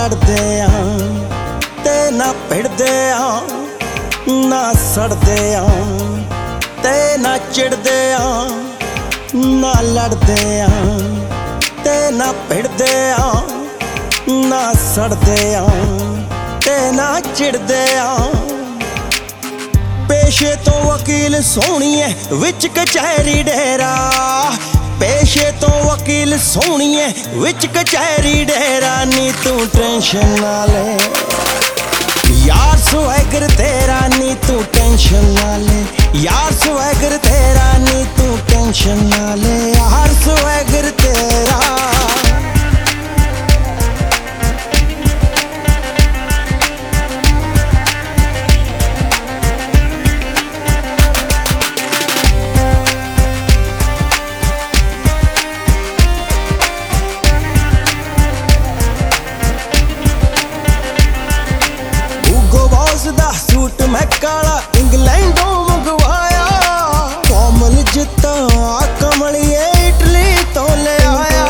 लड़दे ते ना भिड़दे ना सड़दे ते ना चिड़दे ना लड़दे ते ना भिड़दे ना सड़दे ते ना चिड़दे पेशे तो वकील सोहणीए विच कचहरी डेरा पेशे तो वकील सोहणीए विच कचहरी डेरा नी तू टेंशन ना ले यार स्वैगर तेरा नी तू टेंशन ना ले यार स्वैगर तेरा नी तू टेंशन ना ले यार स्वैगर तेरा दा सूट मैं काला इंग्लैंडों मंगवाया कोमल जिता कमलिए इटली तो ले आया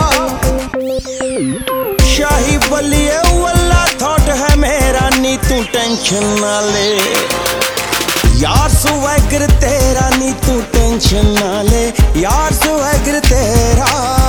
शाही बलिए वल्ला थॉट है मेरा नी तू टेंशन ना ले यार स्वैगर तेरा नी तू टेंशन ना ले यार स्वैगर तेरा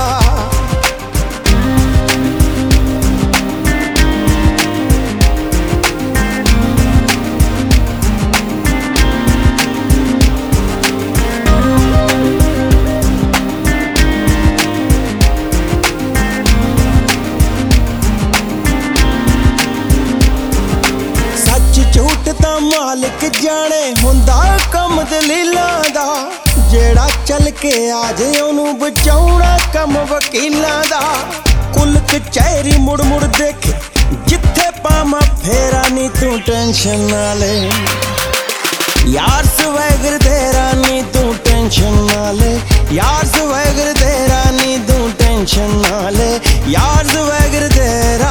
झूठ दा मालिक जाने हुंदा कम दलीलां दा जेड़ा चल के आ जाए ओनू बचाउणा कम वकीलां दा कुल कचहरी मुड़ मुड़ देखे जिथे पामा फेरा नी तू टेंशन ना ले यार स्वैगर तेरा नी तू टेंशन ना ले यार स्वैगर तेरा नी तू टेंशन ना ले यार स्वैगर तेरा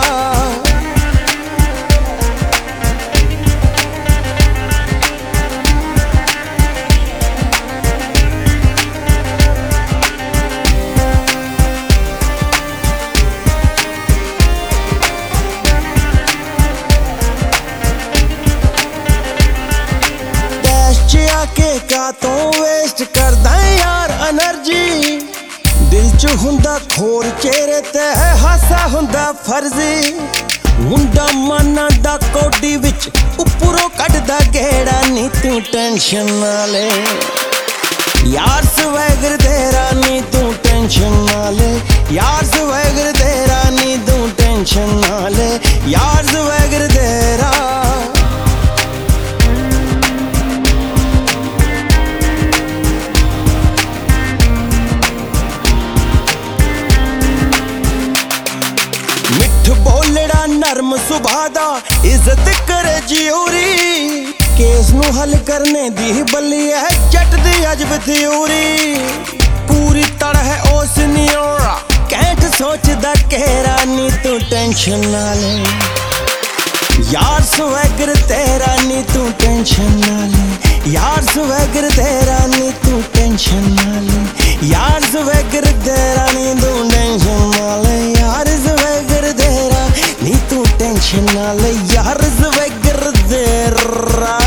के का तो वेस्ट करदा यार एनर्जी दिल च हुंदा खोर चेहरे ते हासा हुंदा फर्जी मुंडा माना दा कोडी विच उपरों कटदा गेड़ा नी तू टेंशन ना ले यार स्वैगर तेरा नी तू टेंशन ना ले यार स्वैगर तेरा नी तू टेंशन ना ले यार स्वैगर तेरा बोलड़ा नरम सुभा दा इज्जत करे जियोरी केस नू हल करने दी बल्ली है जट दी अजब थ्योरी पूरी तरह ओस नियोरा कैंट सोचदा केरा नी तू टेंशन ना ले यार स्वैगर तेरा नी तू टेंशन ना ले यार स्वैगर तेरा नी तू टेंशन ना ले यार स्वैगर तेरा नी तू टेंशन ना ले यार स्वैगर तेरा नी तू टेंशन ना ले यार स्वैगर तेरा